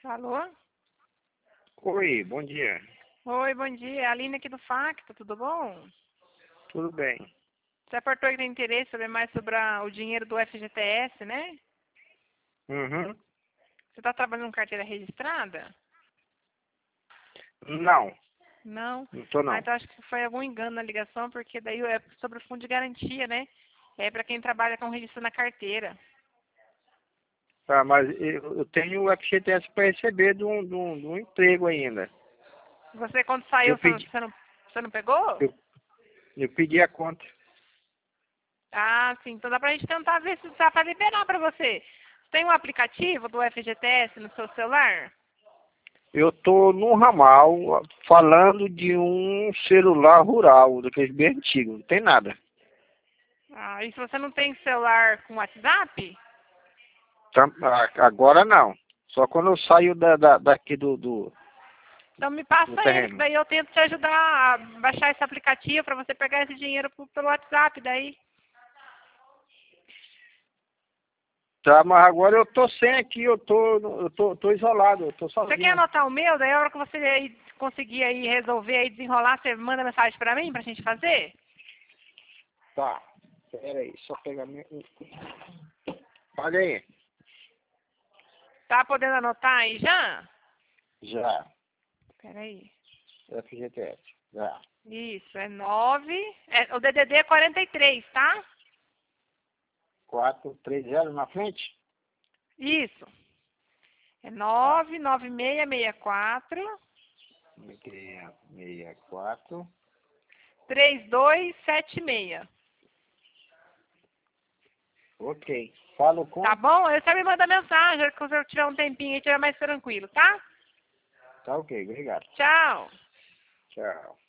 Alô? Oi, bom dia. Oi, bom dia. É a Aline aqui do Facto, tudo bom? Tudo bem? Você apertou que tem interesse saber mais sobre o dinheiro do FGTS, né? Uhum. Você está trabalhando com carteira registrada? Não, Não. não tô Ah, não. então acho que foi algum engano na ligação, porque daí é sobre o fundo de garantia, né? É para quem trabalha com registro na carteira. Tá, mas eu tenho o FGTS para receber de um emprego ainda. Você, quando saiu, Eu pedi, você não pegou? eu, eu pedi a conta. Ah, sim. Então dá pra gente tentar ver se dá pra liberar pra você. Você tem um aplicativo do FGTS no seu celular? Eu tô num ramal falando de um celular rural, daqueles bem antigos, não tem nada. Ah, e se você não tem celular com WhatsApp? Agora não. Só quando eu saio daqui Então me do passa ele, que terreno. daí eu tento te ajudar a baixar esse aplicativo para você pegar esse dinheiro pelo WhatsApp daí. Tá, mas agora eu tô sem aqui, tô isolado, eu tô Você quer sozinho. anotar o meu? Daí a hora que você aí conseguir aí resolver aí desenrolar, você manda mensagem para mim pra gente fazer? Tá, pera aí, só pegar meu... Olha aí. Tá podendo anotar aí já? Já, Pera aí. FGTS, já. Isso, é 9. O DDD é 43, tá? 430 na frente? Isso. É Tá. 99664 64. 3276. Ok. Falo Tá com? bom? Aí você me manda mensagem quando eu tiver um tempinho e estiver mais tranquilo, tá? Tá ok, obrigado. Tchau. Tchau.